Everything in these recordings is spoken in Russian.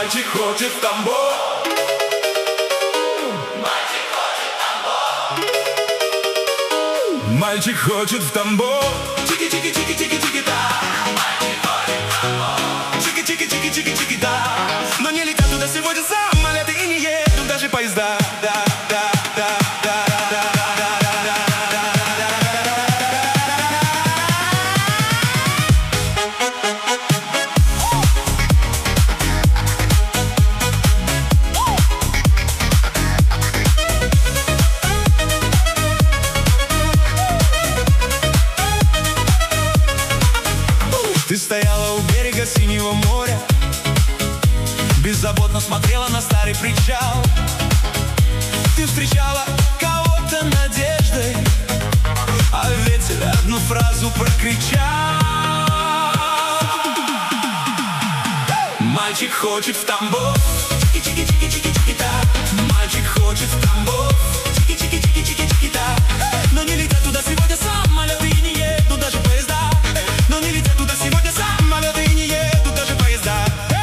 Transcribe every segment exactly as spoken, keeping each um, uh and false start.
Мальчик хочет в Тамбов. Мальчик хочет в Тамбов. Чики-чики-чики-чики-чики-да. Мальчик хочет в Тамбов. Чики-чики-чики-чики-чики-да. Но не летят туда сегодня самолеты и не едут даже поезда. Да, да, да, да, да, Ты стояла у берега синего моря, беззаботно смотрела на старый причал. Ты встречала кого-то надеждой, а ветер одну фразу прокричал. Мальчик хочет в Тамбов. Чики-чики-чики-чики-чики-да. Мальчик хочет в Тамбов. Чики-чики-чики-чики-чики-да. Но не летят туда сегодня самолеты и не едут даже поезда. Но не летят туда сегодня самолеты и не едут даже поезда.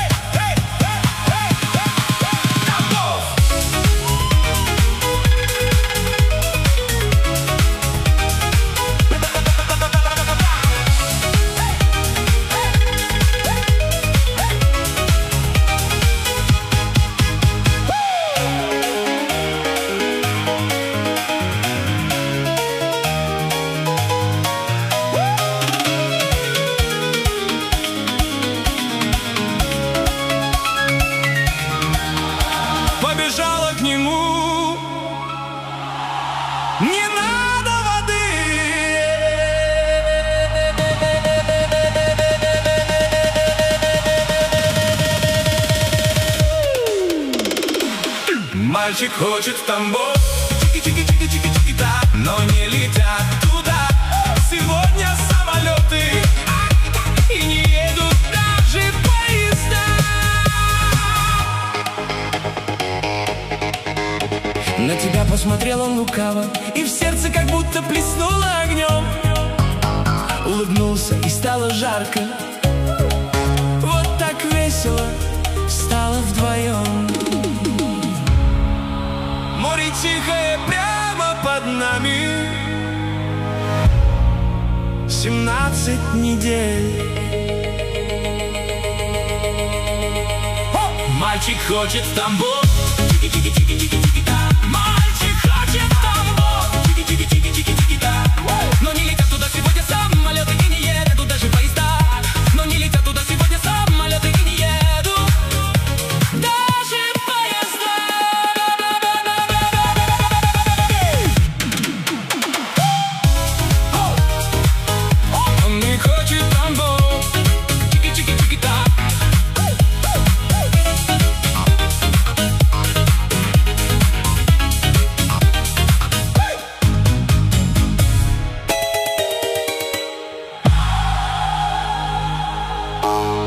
Побежала к нему, не надо воды. Мальчик хочет в Тамбов. Чики-чики-чики-чики-чики-да. Но не летят туда сегодня самолеты и не едут даже поезда. На тебя посмотрел он лукаво, и в сердце как будто плеснуло огнем. Улыбнулся, и стало жарко. Вот так весело стало вдвоем. Море тихое прямо под нами. Семнадцать недель. Мальчик хочет в Тамбов. Чики-чики-чики-чики-чики-да. Мальчик хочет в Тамбов. Чики-чики-чики-чики-чики-да. Но не летят туда сегодня самолеты и не едут даже поезда. Но не летят туда сегодня самолеты и не едут даже поезда. Он не хочет в Тамбов. Чики-чики-чики-да. Oh